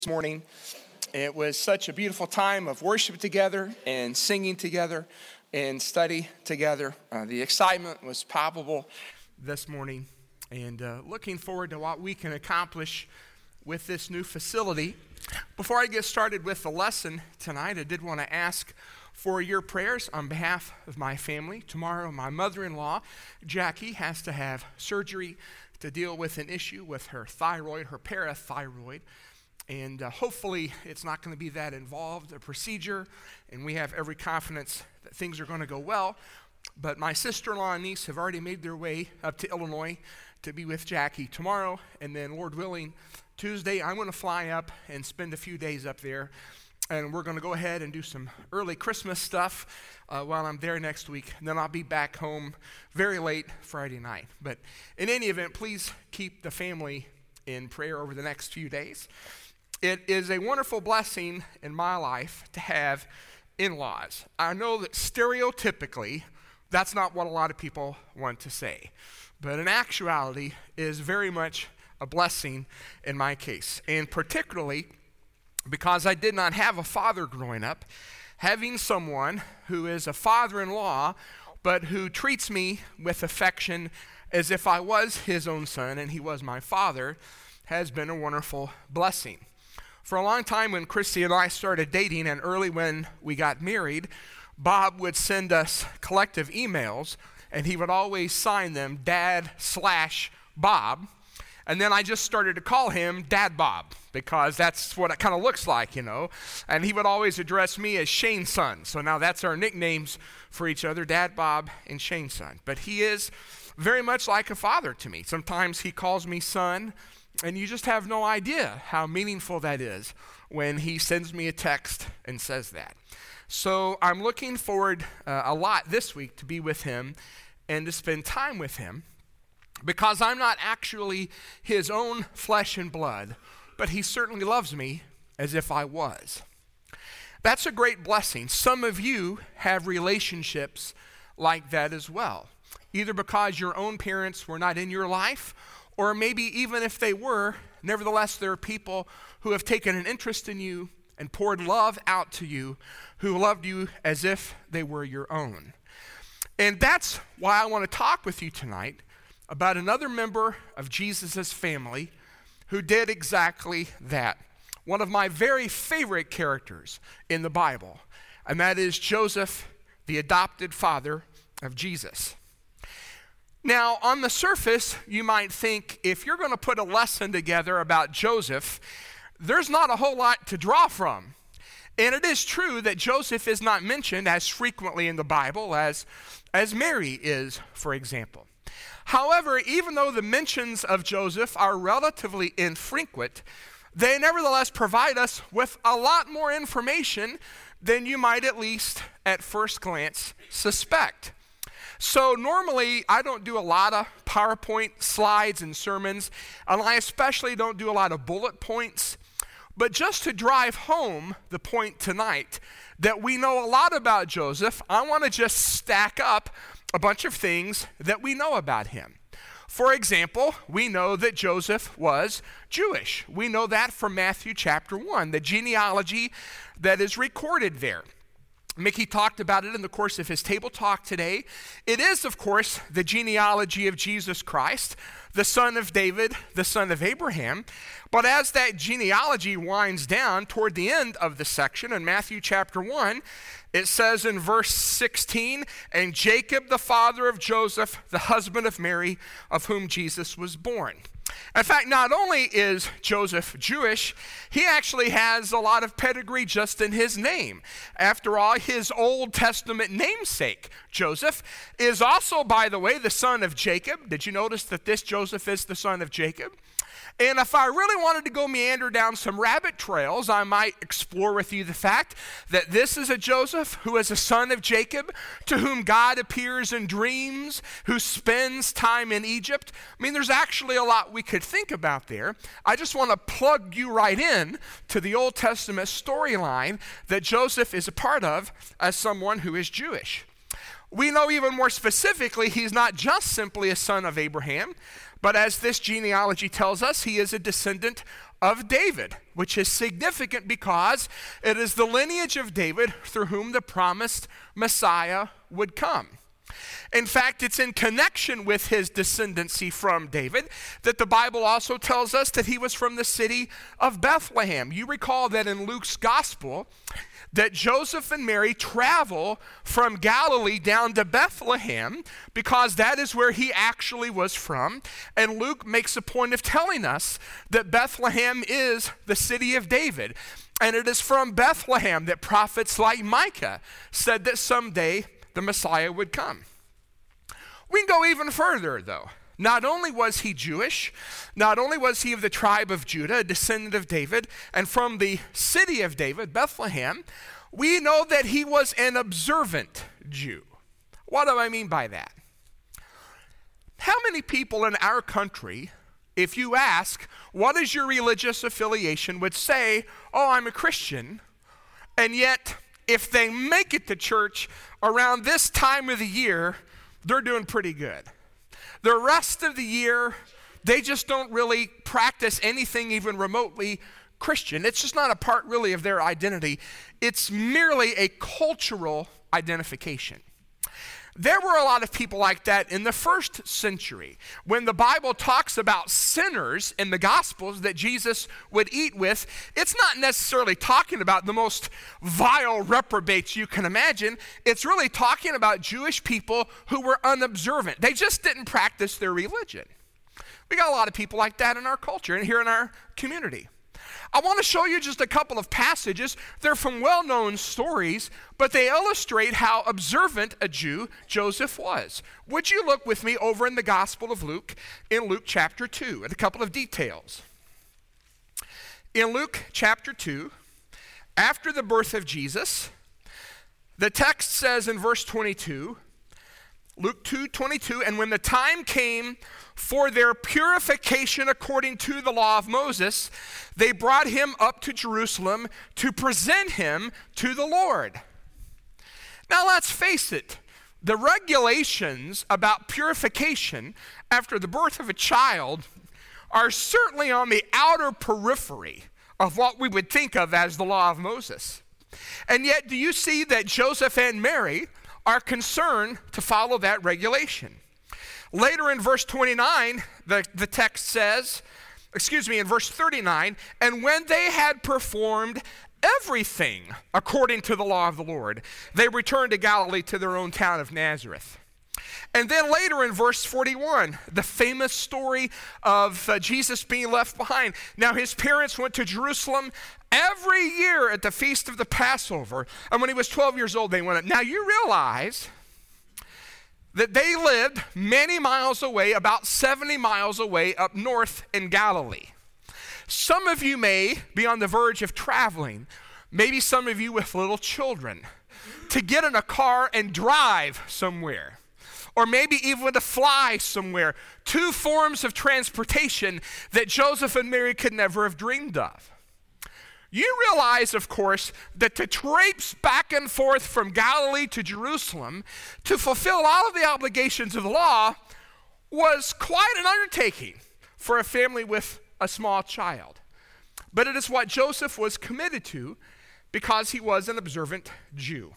This morning. It was such a beautiful time of worship together and singing together and study together. The excitement was palpable this morning, and looking forward to what we can accomplish with this new facility. Before I get started with the lesson tonight, I did want to ask for your prayers on behalf of my family. Tomorrow, my mother-in-law, Jackie, has to have surgery to deal with an issue with her thyroid, her parathyroid. And hopefully it's not going to be that involved, a procedure, and we have every confidence that things are going to go well. But my sister-in-law and niece have already made their way up to Illinois to be with Jackie tomorrow, and then, Lord willing, Tuesday I'm going to fly up and spend a few days up there, and we're going to go ahead and do some early Christmas stuff while I'm there next week, and then I'll be back home very late Friday night. But in any event, please keep the family in prayer over the next few days. It is a wonderful blessing in my life to have in-laws. I know that stereotypically, that's not what a lot of people want to say. But in actuality, it is very much a blessing in my case. And particularly because I did not have a father growing up, having someone who is a father-in-law, but who treats me with affection as if I was his own son and he was my father, has been a wonderful blessing. For a long time when Christy and I started dating, and early when we got married, Bob would send us collective emails, and he would always sign them Dad/Bob. And then I just started to call him Dad Bob, because that's what it kind of looks like, you know. And he would always address me as Shane's son. So now that's our nicknames for each other, Dad Bob and Shane's son. But he is very much like a father to me. Sometimes he calls me son, and you just have no idea how meaningful that is when he sends me a text and says that. So I'm looking forward a lot this week to be with him and to spend time with him, because I'm not actually his own flesh and blood, but he certainly loves me as if I was. That's a great blessing. Some of you have relationships like that as well, either because your own parents were not in your life, or maybe even if they were, nevertheless, there are people who have taken an interest in you and poured love out to you, who loved you as if they were your own. And that's why I want to talk with you tonight about another member of Jesus' family who did exactly that. One of my very favorite characters in the Bible, and that is Joseph, the adopted father of Jesus. Now, on the surface, you might think if you're going to put a lesson together about Joseph, there's not a whole lot to draw from. And it is true that Joseph is not mentioned as frequently in the Bible as Mary is, for example. However, even though the mentions of Joseph are relatively infrequent, they nevertheless provide us with a lot more information than you might at least at first glance suspect. So normally, I don't do a lot of PowerPoint slides and sermons, and I especially don't do a lot of bullet points. But just to drive home the point tonight that we know a lot about Joseph, I want to just stack up a bunch of things that we know about him. For example, we know that Joseph was Jewish. We know that from Matthew chapter 1, the genealogy that is recorded there. Mickey talked about it in the course of his table talk today. It is, of course, the genealogy of Jesus Christ, the son of David, the son of Abraham. But as that genealogy winds down toward the end of the section in Matthew chapter 1, it says in verse 16, "And Jacob, the father of Joseph, the husband of Mary, of whom Jesus was born." In fact, not only is Joseph Jewish, he actually has a lot of pedigree just in his name. After all, his Old Testament namesake, Joseph, is also, by the way, the son of Jacob. Did you notice that this Joseph is the son of Jacob? And if I really wanted to go meander down some rabbit trails, I might explore with you the fact that this is a Joseph who is a son of Jacob, to whom God appears in dreams, who spends time in Egypt. I mean, there's actually a lot we could think about there. I just want to plug you right in to the Old Testament storyline that Joseph is a part of as someone who is Jewish. We know even more specifically he's not just simply a son of Abraham, But as this genealogy tells us, he is a descendant of David, which is significant because it is the lineage of David through whom the promised Messiah would come. In fact, it's in connection with his descendancy from David that the Bible also tells us that he was from the city of Bethlehem. You recall that in Luke's gospel, that Joseph and Mary travel from Galilee down to Bethlehem because that is where he actually was from. And Luke makes a point of telling us that Bethlehem is the city of David. And it is from Bethlehem that prophets like Micah said that someday the Messiah would come. We can go even further, though. Not only was he Jewish, not only was he of the tribe of Judah, a descendant of David, and from the city of David, Bethlehem, we know that he was an observant Jew. What do I mean by that? How many people in our country, if you ask, what is your religious affiliation, would say, oh, I'm a Christian, and yet if they make it to church around this time of the year, they're doing pretty good. The rest of the year, they just don't really practice anything even remotely Christian. It's just not a part really of their identity. It's merely a cultural identification. There were a lot of people like that in the first century. When the Bible talks about sinners in the Gospels that Jesus would eat with, it's not necessarily talking about the most vile reprobates you can imagine. It's really talking about Jewish people who were unobservant. They just didn't practice their religion. We got a lot of people like that in our culture and here in our community. I want to show you just a couple of passages. They're from well-known stories, but they illustrate how observant a Jew Joseph was. Would you look with me over in the Gospel of Luke, in Luke chapter 2, at a couple of details. In Luke chapter 2, after the birth of Jesus, the text says in verse 22, Luke 2:22, and when the time came for their purification according to the law of Moses, they brought him up to Jerusalem to present him to the Lord. Now let's face it, the regulations about purification after the birth of a child are certainly on the outer periphery of what we would think of as the law of Moses. And yet, do you see that Joseph and Mary are concerned to follow that regulation? Later in verse 29, the text says, in verse 39, and when they had performed everything according to the law of the Lord, they returned to Galilee to their own town of Nazareth. And then later in verse 41, the famous story of Jesus being left behind. Now his parents went to Jerusalem every year at the feast of the Passover. And when he was 12 years old, they went up. Now you realize that they lived many miles away, about 70 miles away up north in Galilee. Some of you may be on the verge of traveling, maybe some of you with little children, to get in a car and drive somewhere, or maybe even to fly somewhere. Two forms of transportation that Joseph and Mary could never have dreamed of. You realize, of course, that to traipse back and forth from Galilee to Jerusalem to fulfill all of the obligations of the law was quite an undertaking for a family with a small child. But it is what Joseph was committed to because he was an observant Jew.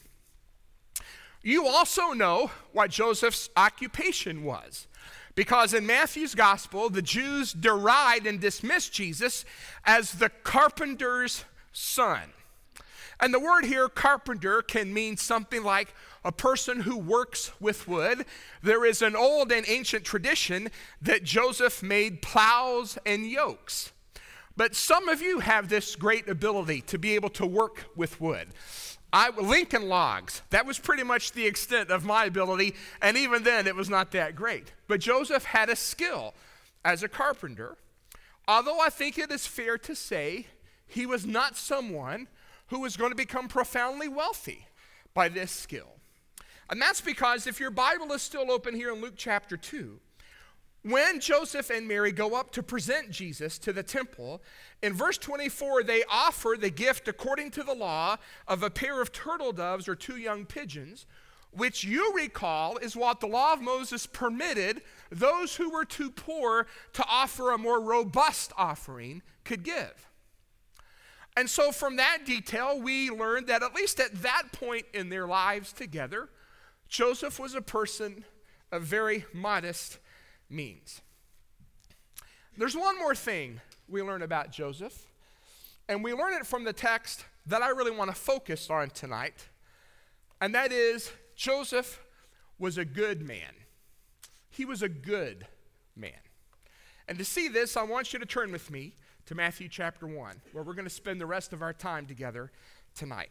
You also know what Joseph's occupation was, because in Matthew's gospel, the Jews deride and dismiss Jesus as the carpenter's son. And the word here, carpenter, can mean something like a person who works with wood. There is an old and ancient tradition that Joseph made plows and yokes. But some of you have this great ability to be able to work with wood. Lincoln logs, that was pretty much the extent of my ability, and even then it was not that great. But Joseph had a skill as a carpenter, although I think it is fair to say he was not someone who was going to become profoundly wealthy by this skill. And that's because if your Bible is still open here in Luke chapter 2, when Joseph and Mary go up to present Jesus to the temple, in verse 24, they offer the gift according to the law of a pair of turtle doves or two young pigeons, which you recall is what the law of Moses permitted those who were too poor to offer a more robust offering could give. And so from that detail, we learned that at least at that point in their lives together, Joseph was a person of very modest means. There's one more thing we learn about Joseph, and we learn it from the text that I really want to focus on tonight, and that is Joseph was a good man. He was a good man. And to see this, I want you to turn with me to Matthew chapter 1, where we're going to spend the rest of our time together tonight.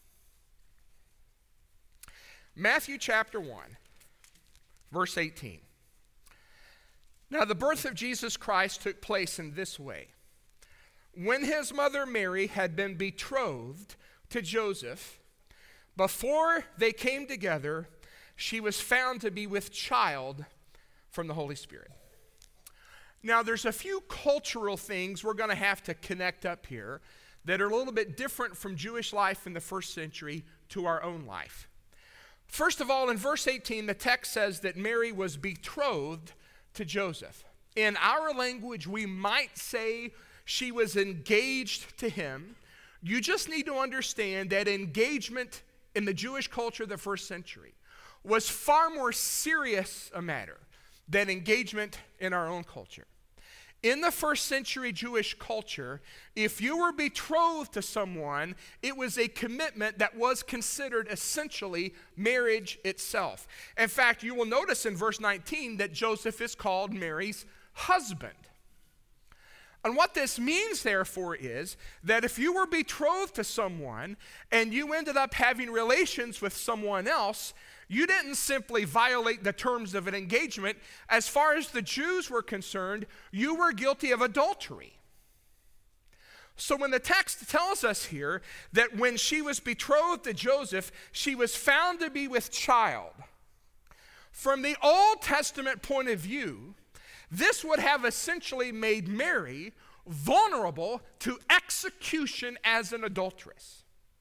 Matthew chapter 1, verse 18. Now the birth of Jesus Christ took place in this way. When his mother Mary had been betrothed to Joseph, before they came together, she was found to be with child from the Holy Spirit. Now, there's a few cultural things we're going to have to connect up here that are a little bit different from Jewish life in the first century to our own life. First of all, in verse 18, the text says that Mary was betrothed to Joseph. In our language, we might say she was engaged to him. You just need to understand that engagement in the Jewish culture of the first century was far more serious a matter than engagement in our own culture. In the first century Jewish culture, if you were betrothed to someone, it was a commitment that was considered essentially marriage itself. In fact, you will notice in verse 19 that Joseph is called Mary's husband. And what this means, therefore, is that if you were betrothed to someone and you ended up having relations with someone else, you didn't simply violate the terms of an engagement. As far as the Jews were concerned, you were guilty of adultery. So when the text tells us here that when she was betrothed to Joseph, she was found to be with child, from the Old Testament point of view, this would have essentially made Mary vulnerable to execution as an adulteress.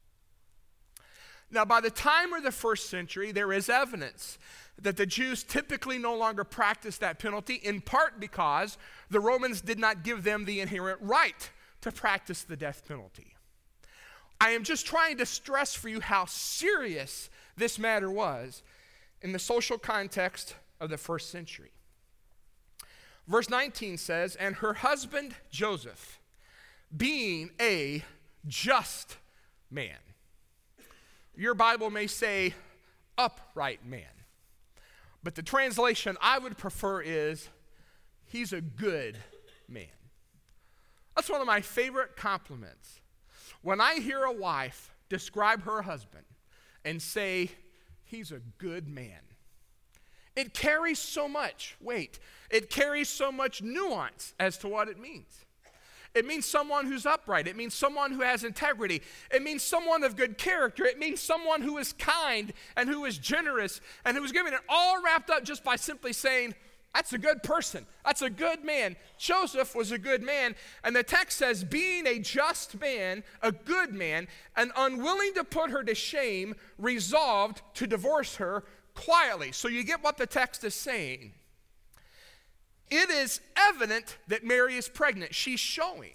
Now, by the time of the first century, there is evidence that the Jews typically no longer practiced that penalty, in part because the Romans did not give them the inherent right to practice the death penalty. I am just trying to stress for you how serious this matter was in the social context of the first century. Verse 19 says, and her husband Joseph, being a just man. Your Bible may say upright man, but the translation I would prefer is he's a good man. That's one of my favorite compliments. When I hear a wife describe her husband and say he's a good man, it carries so much weight. It carries so much nuance as to what it means. It means someone who's upright. It means someone who has integrity. It means someone of good character. It means someone who is kind and who is generous and who is giving it, all wrapped up just by simply saying, that's a good person. That's a good man. Joseph was a good man. And the text says, being a just man, a good man, and unwilling to put her to shame, resolved to divorce her quietly. So you get what the text is saying. It is evident that Mary is pregnant. She's showing.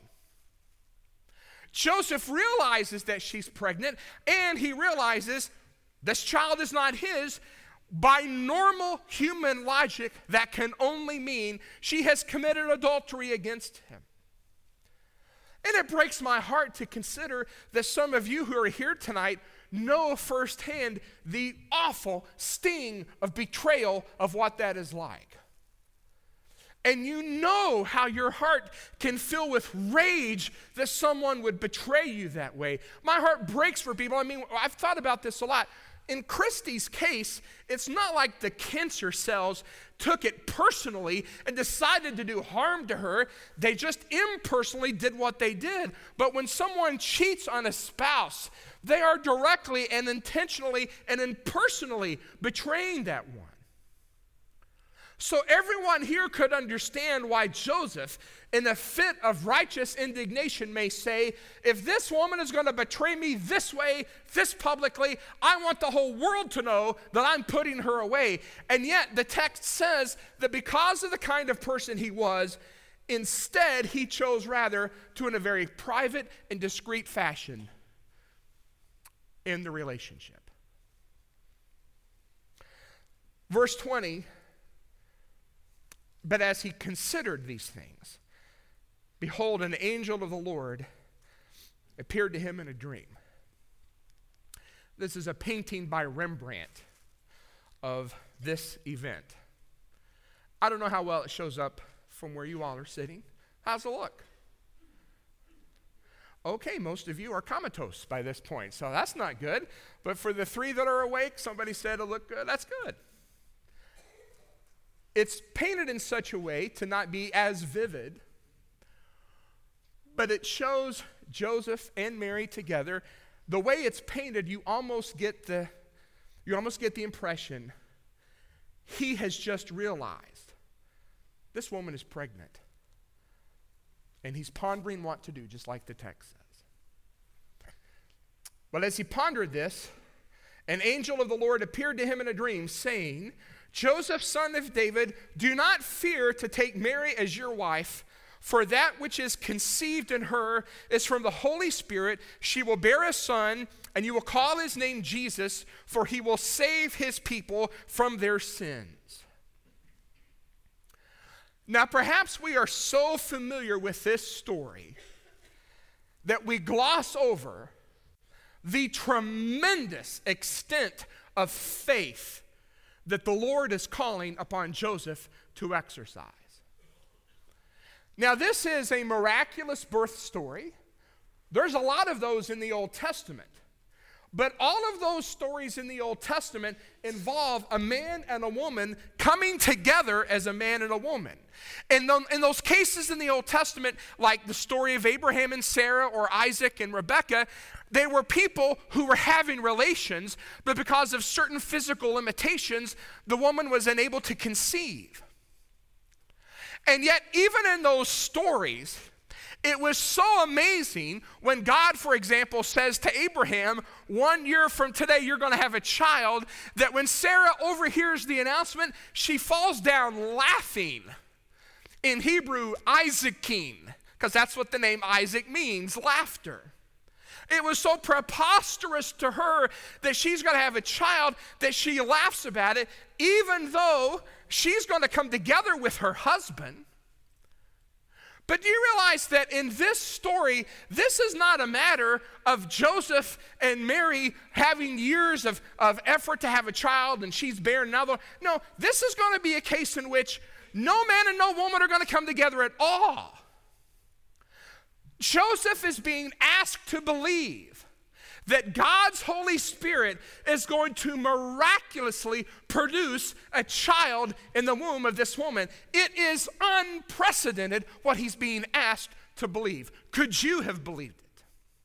Joseph realizes that she's pregnant, and he realizes this child is not his. By normal human logic, that can only mean she has committed adultery against him. And it breaks my heart to consider that some of you who are here tonight know firsthand the awful sting of betrayal of what that is like. And you know how your heart can fill with rage that someone would betray you that way. My heart breaks for people. I mean, I've thought about this a lot. In Christy's case, it's not like the cancer cells took it personally and decided to do harm to her. They just impersonally did what they did. But when someone cheats on a spouse, they are directly and intentionally and impersonally betraying that one. So everyone here could understand why Joseph, in a fit of righteous indignation, may say, if this woman is going to betray me this way, this publicly, I want the whole world to know that I'm putting her away. And yet the text says that because of the kind of person he was, instead he chose rather to, in a very private and discreet fashion, end the relationship. Verse 20, but as he considered these things, behold, an angel of the Lord appeared to him in a dream. This is a painting by Rembrandt of this event. I don't know how well it shows up from where you all are sitting. How's it look? Okay, most of you are comatose by this point, so that's not good. But for the three that are awake, somebody said it looked good. That's good. It's painted in such a way to not be as vivid, but it shows Joseph and Mary together. The way it's painted, you almost get the impression he has just realized this woman is pregnant. And he's pondering what to do, just like the text says. But as he pondered this, an angel of the Lord appeared to him in a dream, saying, Joseph, son of David, do not fear to take Mary as your wife, for that which is conceived in her is from the Holy Spirit. She will bear a son, and you will call his name Jesus, for he will save his people from their sins. Now, perhaps we are so familiar with this story that we gloss over the tremendous extent of faith that the Lord is calling upon Joseph to exercise. Now, this is a miraculous birth story. There's a lot of those in the Old Testament. But all of those stories in the Old Testament involve a man and a woman coming together as a man and a woman. And in those cases in the Old Testament, like the story of Abraham and Sarah or Isaac and Rebekah, they were people who were having relations, but because of certain physical limitations, the woman was unable to conceive. And yet, even in those stories, it was so amazing when God, for example, says to Abraham, 1 year from today, you're going to have a child, that when Sarah overhears the announcement, she falls down laughing. In Hebrew, Isaacine, because that's what the name Isaac means, laughter. It was so preposterous to her that she's going to have a child that she laughs about it, even though she's going to come together with her husband. But do you realize that in this story, this is not a matter of Joseph and Mary having years of effort to have a child and she's barren now? No, this is going to be a case in which no man and no woman are going to come together at all. Joseph is being asked to believe that God's Holy Spirit is going to miraculously produce a child in the womb of this woman. It is unprecedented what he's being asked to believe. Could you have believed it?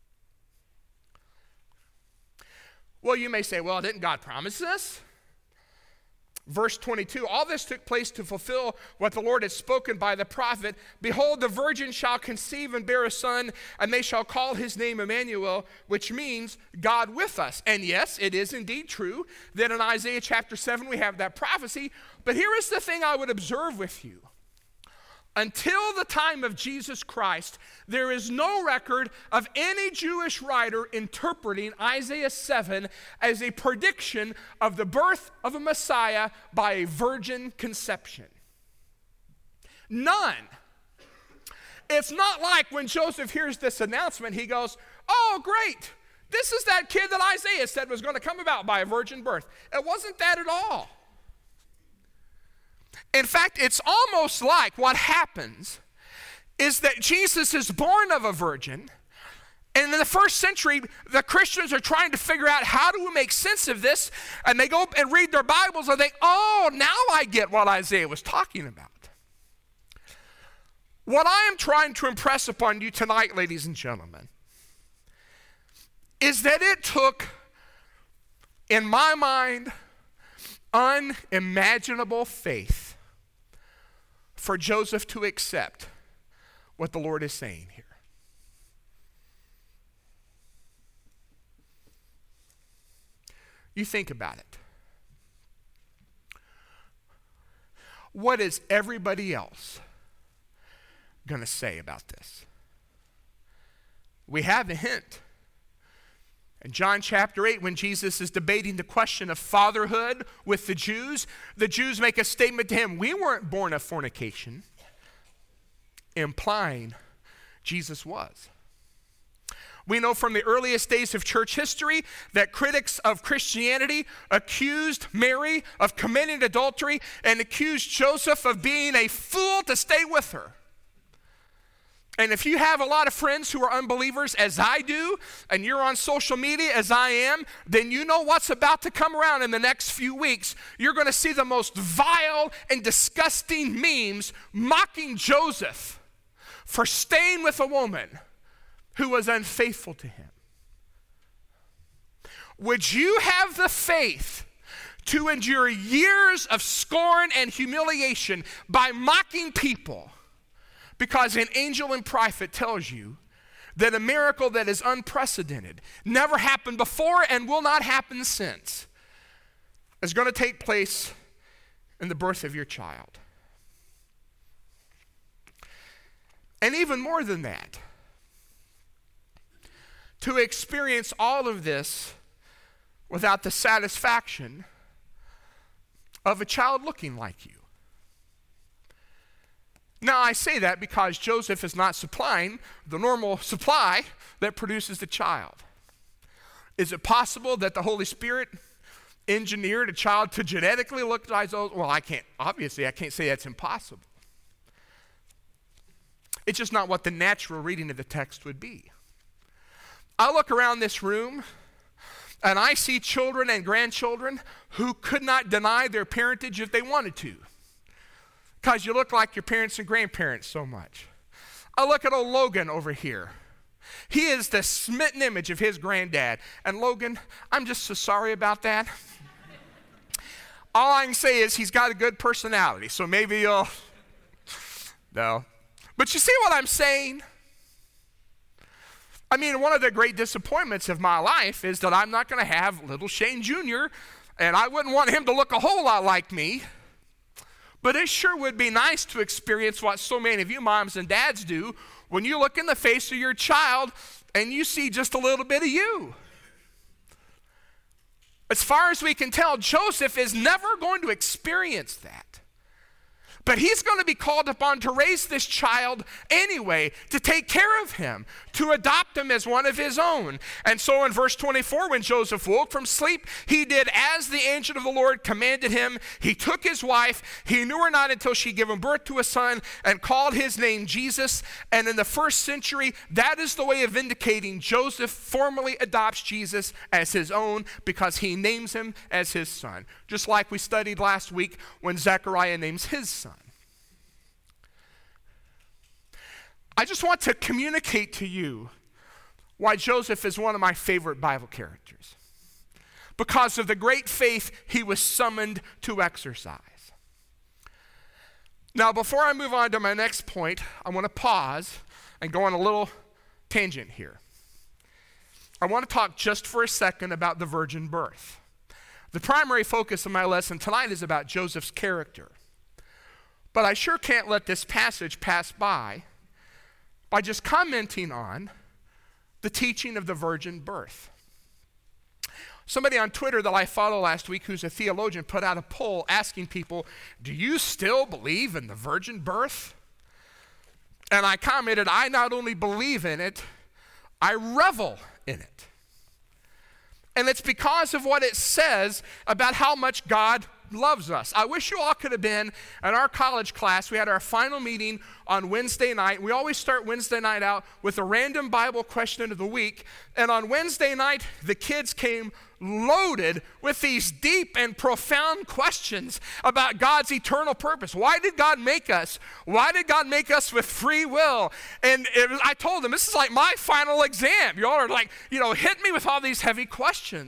Well, you may say, well, didn't God promise this? Verse 22, all this took place to fulfill what the Lord had spoken by the prophet. Behold, the virgin shall conceive and bear a son, and they shall call his name Emmanuel, which means God with us. And yes, it is indeed true that in Isaiah chapter 7 we have that prophecy. But here is the thing I would observe with you. Until the time of Jesus Christ, there is no record of any Jewish writer interpreting Isaiah 7 as a prediction of the birth of a Messiah by a virgin conception. None. It's not like when Joseph hears this announcement, he goes, oh, great. This is that kid that Isaiah said was going to come about by a virgin birth. It wasn't that at all. In fact, it's almost like what happens is that Jesus is born of a virgin, and in the first century, the Christians are trying to figure out how do we make sense of this, and they go and read their Bibles and think, oh, now I get what Isaiah was talking about. What I am trying to impress upon you tonight, ladies and gentlemen, is that it took, in my mind, unimaginable faith for Joseph to accept what the Lord is saying here? You think about it. What is everybody else going to say about this? We have a hint. In John chapter 8, when Jesus is debating the question of fatherhood with the Jews make a statement to him, we weren't born of fornication, implying Jesus was. We know from the earliest days of church history that critics of Christianity accused Mary of committing adultery and accused Joseph of being a fool to stay with her. And if you have a lot of friends who are unbelievers, as I do, and you're on social media as I am, then you know what's about to come around in the next few weeks. You're going to see the most vile and disgusting memes mocking Joseph for staying with a woman who was unfaithful to him. Would you have the faith to endure years of scorn and humiliation by mocking people? Because an angel in private tells you that a miracle that is unprecedented, never happened before and will not happen since, is going to take place in the birth of your child. And even more than that, to experience all of this without the satisfaction of a child looking like you. Now, I say that because Joseph is not supplying the normal supply that produces the child. Is it possible that the Holy Spirit engineered a child to genetically look like those? Well, I can't say that's impossible. It's just not what the natural reading of the text would be. I look around this room and I see children and grandchildren who could not deny their parentage if they wanted to, because you look like your parents and grandparents so much. I look at old Logan over here. He is the smitten image of his granddad. And Logan, I'm just so sorry about that. All I can say is he's got a good personality, so maybe you'll, no. But you see what I'm saying? I mean, one of the great disappointments of my life is that I'm not going to have little Shane Jr., and I wouldn't want him to look a whole lot like me. But it sure would be nice to experience what so many of you moms and dads do when you look in the face of your child and you see just a little bit of you. As far as we can tell, Joseph is never going to experience that. But he's going to be called upon to raise this child anyway, to take care of him, to adopt him as one of his own. And so in verse 24, when Joseph woke from sleep, he did as the angel of the Lord commanded him. He took his wife. He knew her not until she gave him birth to a son and called his name Jesus. And in the first century, that is the way of indicating Joseph formally adopts Jesus as his own because he names him as his son. Just like we studied last week when Zechariah names his son. I just want to communicate to you why Joseph is one of my favorite Bible characters. Because of the great faith he was summoned to exercise. Now, before I move on to my next point, I want to pause and go on a little tangent here. I want to talk just for a second about the virgin birth. The primary focus of my lesson tonight is about Joseph's character. But I sure can't let this passage pass by just commenting on the teaching of the virgin birth. Somebody on Twitter that I follow last week who's a theologian put out a poll asking people, do you still believe in the virgin birth? And I commented, I not only believe in it, I revel in it. And it's because of what it says about how much God loves us. I wish you all could have been in our college class. We had our final meeting on Wednesday night. We always start Wednesday night out with a random Bible question of the week. And on Wednesday night, the kids came loaded with these deep and profound questions about God's eternal purpose. Why did God make us? Why did God make us with free will? And I told them, this is like my final exam. You all are like, hit me with all these heavy questions.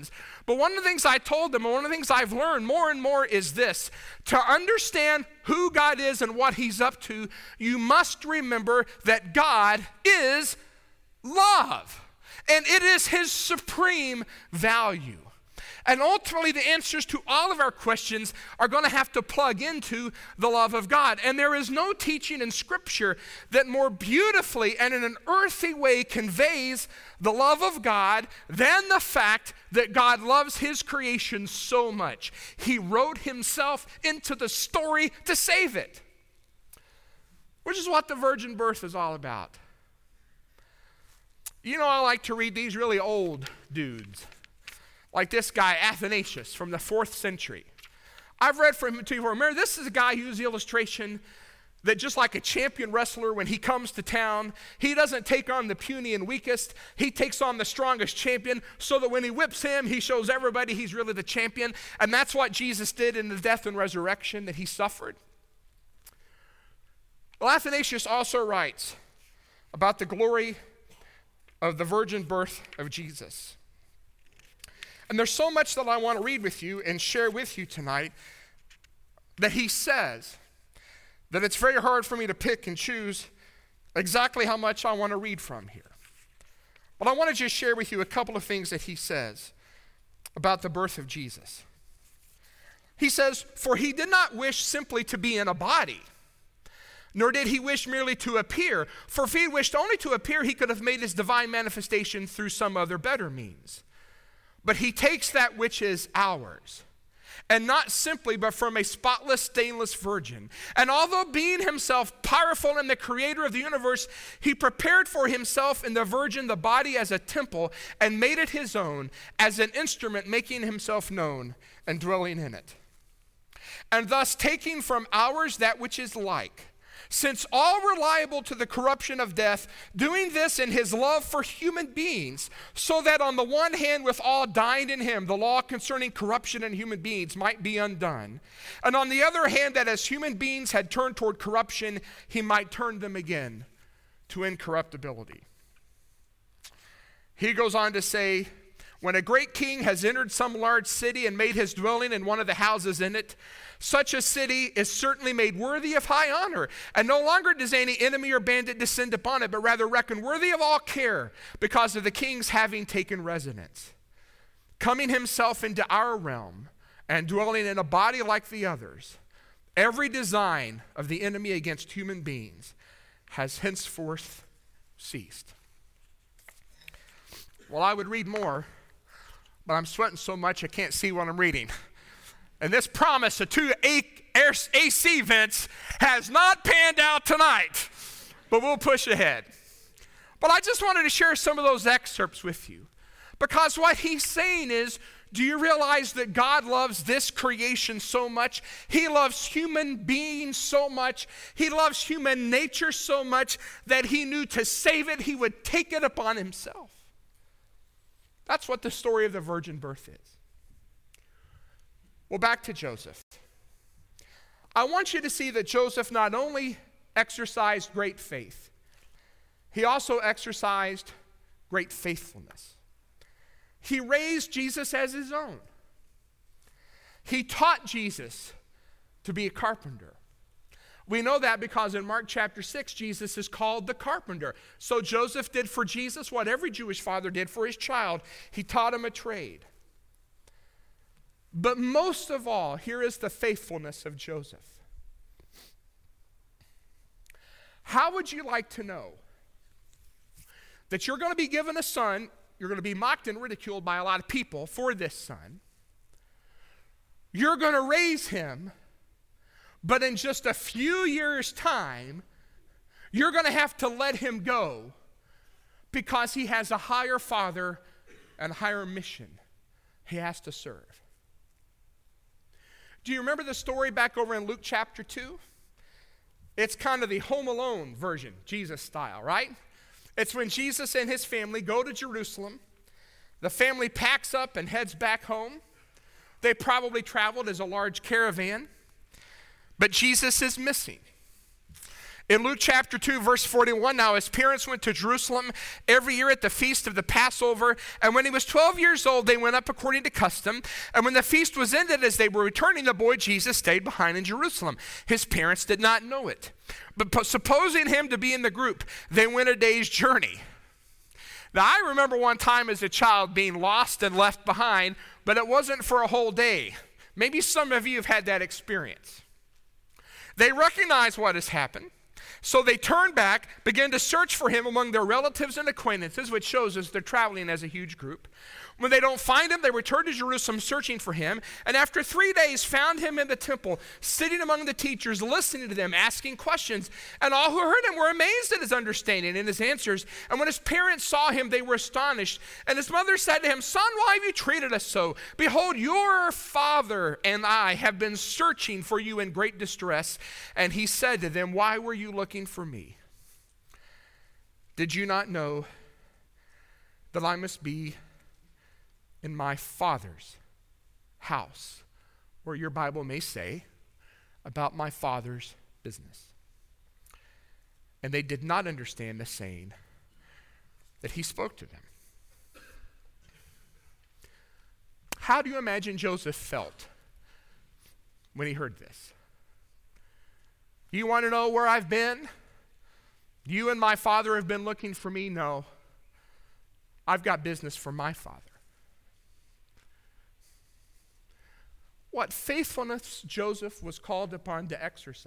But one of the things I told them, and one of the things I've learned more and more is this: to understand who God is and what he's up to, you must remember that God is love. And it is his supreme value. And ultimately, the answers to all of our questions are going to have to plug into the love of God. And there is no teaching in Scripture that more beautifully and in an earthy way conveys the love of God than the fact that God loves his creation so much. He wrote himself into the story to save it, which is what the virgin birth is all about. You know, I like to read these really old dudes, like this guy, Athanasius, from the 4th century. I've read from him to you before. Remember, this is a guy who used the illustration that just like a champion wrestler, when he comes to town, he doesn't take on the puny and weakest. He takes on the strongest champion, so that when he whips him, he shows everybody he's really the champion. And that's what Jesus did in the death and resurrection that he suffered. Well, Athanasius also writes about the glory of the virgin birth of Jesus. And there's so much that I want to read with you and share with you tonight that he says that it's very hard for me to pick and choose exactly how much I want to read from here. But I want to just share with you a couple of things that he says about the birth of Jesus. He says, "For he did not wish simply to be in a body, nor did he wish merely to appear. For if he wished only to appear, he could have made his divine manifestation through some other better means. But he takes that which is ours, and not simply, but from a spotless, stainless virgin. And although being himself powerful and the creator of the universe, he prepared for himself in the virgin the body as a temple and made it his own, as an instrument making himself known and dwelling in it. And thus taking from ours that which is like, since all were liable to the corruption of death, doing this in his love for human beings, so that on the one hand, with all dying in him, the law concerning corruption in human beings might be undone, and on the other hand, that as human beings had turned toward corruption, he might turn them again to incorruptibility." He goes on to say, "When a great king has entered some large city and made his dwelling in one of the houses in it, such a city is certainly made worthy of high honor, and no longer does any enemy or bandit descend upon it, but rather reckoned worthy of all care because of the king's having taken residence. Coming himself into our realm and dwelling in a body like the others, every design of the enemy against human beings has henceforth ceased." Well, I would read more, but I'm sweating so much I can't see what I'm reading. And this promise of 2 AC vents has not panned out tonight, but we'll push ahead. But I just wanted to share some of those excerpts with you, because what he's saying is, do you realize that God loves this creation so much? He loves human beings so much. He loves human nature so much that he knew to save it, he would take it upon himself. That's what the story of the virgin birth is. Well, back to Joseph. I want you to see that Joseph not only exercised great faith, he also exercised great faithfulness. He raised Jesus as his own. He taught Jesus to be a carpenter. We know that because in Mark chapter 6, Jesus is called the carpenter. So Joseph did for Jesus what every Jewish father did for his child. He taught him a trade. But most of all, here is the faithfulness of Joseph. How would you like to know that you're going to be given a son, you're going to be mocked and ridiculed by a lot of people for this son, you're going to raise him, but in just a few years' time, you're going to have to let him go because he has a higher father and a higher mission he has to serve? Do you remember the story back over in Luke chapter 2? It's kind of the Home Alone version, Jesus style, right? It's when Jesus and his family go to Jerusalem. The family packs up and heads back home. They probably traveled as a large caravan, but Jesus is missing. In Luke chapter 2, verse 41, now his parents went to Jerusalem every year at the feast of the Passover. And when he was 12 years old, they went up according to custom. And when the feast was ended, as they were returning, the boy Jesus stayed behind in Jerusalem. His parents did not know it. But supposing him to be in the group, they went a day's journey. Now, I remember one time as a child being lost and left behind, but it wasn't for a whole day. Maybe some of you have had that experience. They recognize what has happened. So they turned back, began to search for him among their relatives and acquaintances, which shows us they're traveling as a huge group. When they don't find him, they return to Jerusalem searching for him, and after 3 days found him in the temple, sitting among the teachers, listening to them, asking questions. And all who heard him were amazed at his understanding and his answers. And when his parents saw him, they were astonished. And his mother said to him, "Son, why have you treated us so? Behold, your father and I have been searching for you in great distress." And he said to them, "Why were you looking for me? Did you not know that I must be in my Father's house?" Or your Bible may say, "about my Father's business." And they did not understand the saying that he spoke to them. How do you imagine Joseph felt when he heard this? You want to know where I've been? You and my father have been looking for me? No. I've got business for my Father. What faithfulness Joseph was called upon to exercise,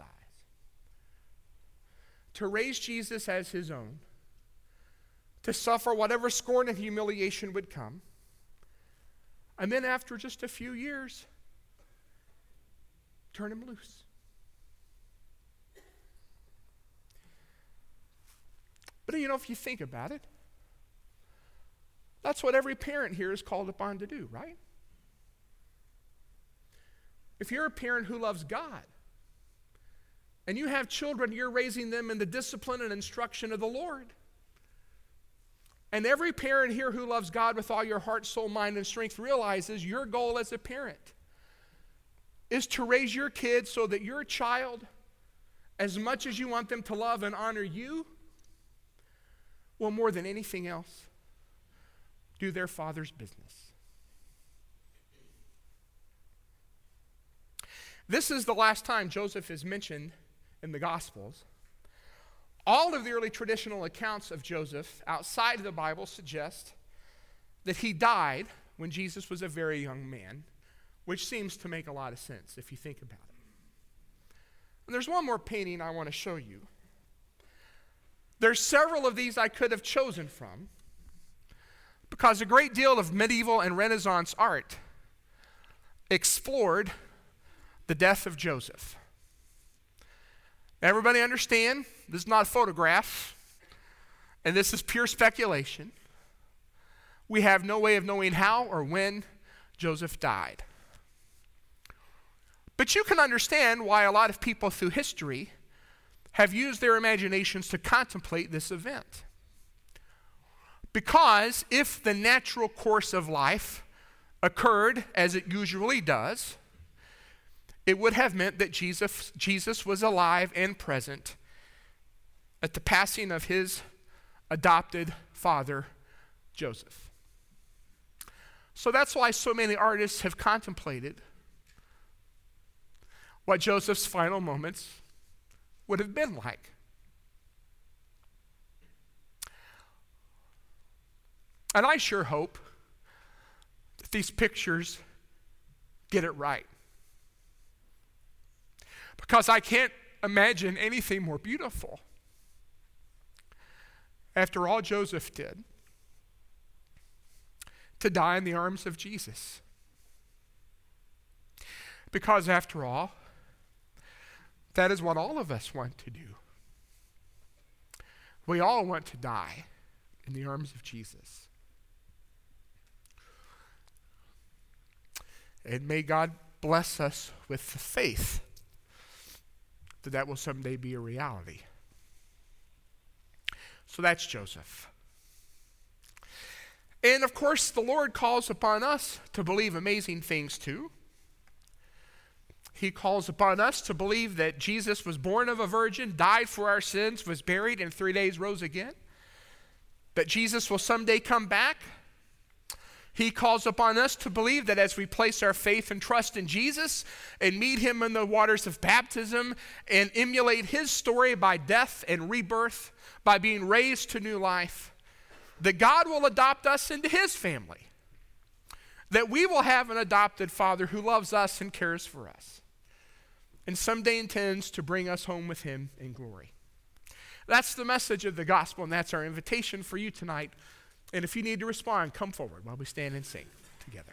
to raise Jesus as his own, to suffer whatever scorn and humiliation would come, and then after just a few years, turn him loose. But you know, if you think about it, that's what every parent here is called upon to do, right? If you're a parent who loves God, and you have children, you're raising them in the discipline and instruction of the Lord. And every parent here who loves God with all your heart, soul, mind, and strength realizes your goal as a parent is to raise your kids so that your child, as much as you want them to love and honor you, will more than anything else do their Father's business. This is the last time Joseph is mentioned in the Gospels. All of the early traditional accounts of Joseph outside of the Bible suggest that he died when Jesus was a very young man, which seems to make a lot of sense if you think about it. And there's one more painting I want to show you. There's several of these I could have chosen from because a great deal of medieval and Renaissance art explored the death of Joseph. Everybody understand? This is not a photograph, and this is pure speculation. We have no way of knowing how or when Joseph died. But you can understand why a lot of people through history have used their imaginations to contemplate this event. Because if the natural course of life occurred as it usually does, it would have meant that Jesus was alive and present at the passing of his adopted father, Joseph. So that's why so many artists have contemplated what Joseph's final moments would have been like. And I sure hope that these pictures get it right. Because I can't imagine anything more beautiful. After all Joseph did, to die in the arms of Jesus. Because after all, that is what all of us want to do. We all want to die in the arms of Jesus. And may God bless us with the faith that will someday be a reality. So that's Joseph. And of course, the Lord calls upon us to believe amazing things too. He calls upon us to believe that Jesus was born of a virgin, died for our sins, was buried, and 3 days rose again. That Jesus will someday come back. He calls upon us to believe that as we place our faith and trust in Jesus and meet him in the waters of baptism and emulate his story by death and rebirth, by being raised to new life, that God will adopt us into his family. That we will have an adopted Father who loves us and cares for us, and someday intends to bring us home with him in glory. That's the message of the gospel, and that's our invitation for you tonight. And if you need to respond, come forward while we stand and sing together.